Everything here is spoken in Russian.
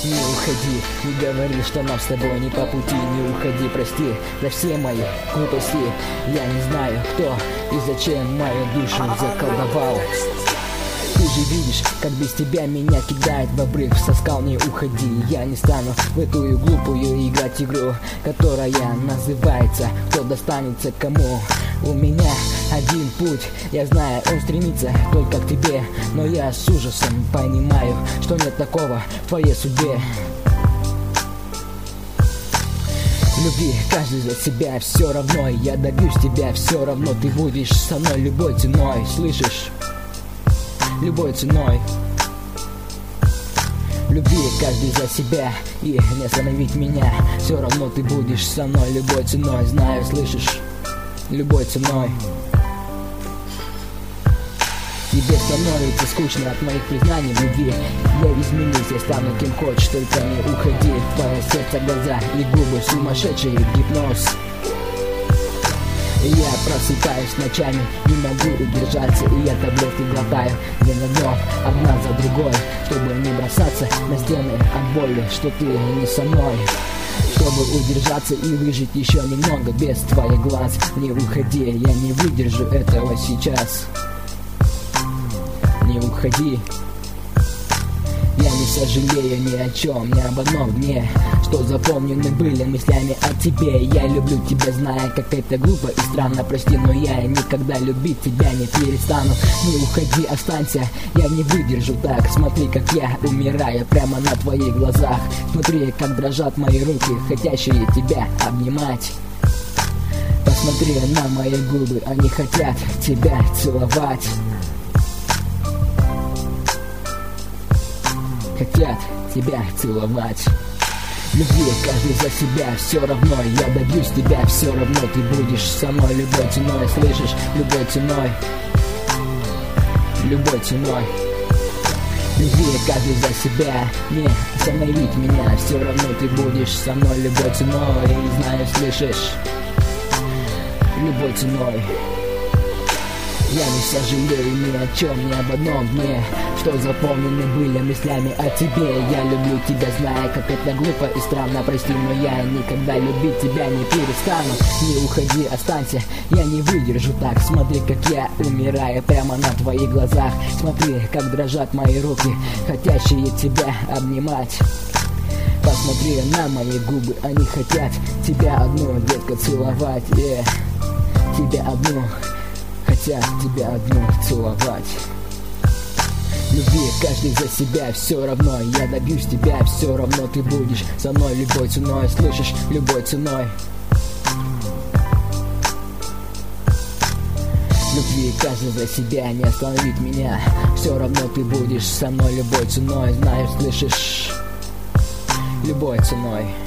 Не уходи, не говори, что нам с тобой не по пути. Не уходи, прости за все мои глупости. Я не знаю, кто и зачем мою душу заколдовал. Ты же видишь, как без тебя меня кидает в обрыв. Со скал не уходи, я не стану в эту глупую играть игру, которая называется «Кто достанется кому». У меня один путь, я знаю, он стремится только к тебе, но я с ужасом понимаю, что нет такого в твоей судьбе. Люби каждый за себя, все равно я добьюсь тебя, все равно ты будешь со мной любой ценой, слышишь? Любой ценой. Люби каждый за себя и не остановить меня, все равно ты будешь со мной любой ценой, знаю, слышишь? Любой ценой. Тебе становится скучно от моих признаний в любви. Я изменюсь, я стану кем хочешь, только не уходи. Твое сердце, глаза и губы, сумасшедший гипноз. И я просыпаюсь ночами, не могу удержаться, и я таблетки глотаю день за днем, одна за другой, чтобы не бросаться на стены от боли, что ты не со мной. Чтобы удержаться и выжить еще немного без твоих глаз. Не уходи, я не выдержу этого сейчас. Не уходи. Я не сожалею ни о чем, ни об одном дне, что запомнены были мыслями о тебе. Я люблю тебя, зная, как это глупо и странно, прости, но я никогда любить тебя не перестану. Не уходи, останься, я не выдержу так. Смотри, как я умираю прямо на твоих глазах. Смотри, как дрожат мои руки, хотящие тебя обнимать. Посмотри на мои губы, они хотят тебя целовать. Хотят тебя целовать. Люби каждый за себя, все равно я добьюсь тебя, все равно ты будешь со мной любой ценой, слышишь? Любой ценой. Любой ценой. Люби каждый за себя, не остановить меня, все равно ты будешь со мной любой ценой, и знаю, слышишь? Любой ценой. Я не сожалею ни о чем, ни об одном дне, что запомнены были мыслями о тебе. Я люблю тебя, зная, как это глупо и странно, прости, но я никогда любить тебя не перестану. Не уходи, останься, я не выдержу так. Смотри, как я умираю прямо на твоих глазах. Смотри, как дрожат мои руки, хотящие тебя обнимать. Посмотри на мои губы, они хотят тебя одну, детка, целовать. Тебя одну. Хотят тебя одну целовать. Люби каждый за себя, все равно я добьюсь тебя, все равно ты будешь со мной любой ценой, слышишь? Любой ценой. Люби каждый за себя, не остановить меня, все равно ты будешь со мной любой ценой, знаю, слышишь? Любой ценой.